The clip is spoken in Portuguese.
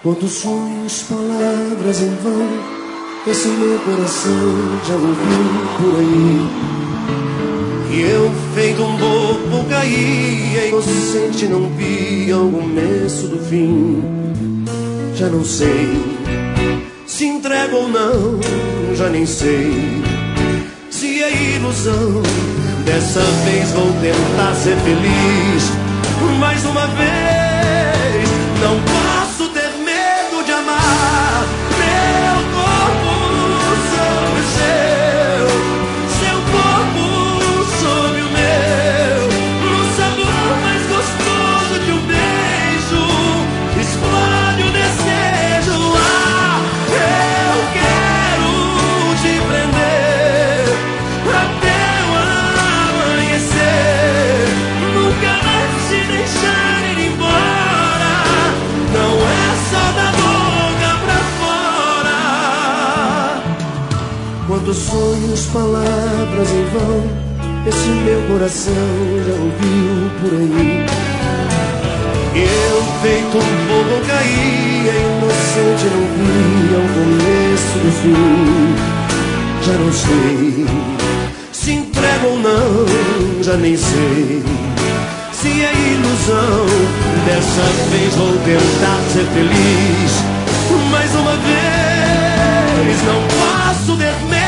Quantos sonhos, palavras em vão, esse meu coração já ouviu por aí. E eu, feito um bobo, caí inocente, não vi o começo do fim. Já não sei se entrego ou não, já nem sei se é ilusão. Dessa vez vou tentar ser feliz mais uma vez. Não posso ter medo de amar. Meu corpo sobre o seu corpo sobre o meu. No sabor mais gostoso de um beijo explode o desejo. Ah, eu quero te prender até o amanhecer. Nunca mais te deixar ir embora. Não é só da boca pra fora. Quantos sonhos, palavras em vão, esse meu coração já ouviu por aí. Eu, feito um bobo, caí inocente, não vi ao começo do fim. Já não sei se entrego ou não, já nem sei se é ilusão. Dessa vez vou tentar ser feliz mais uma vez. Não posso ter medo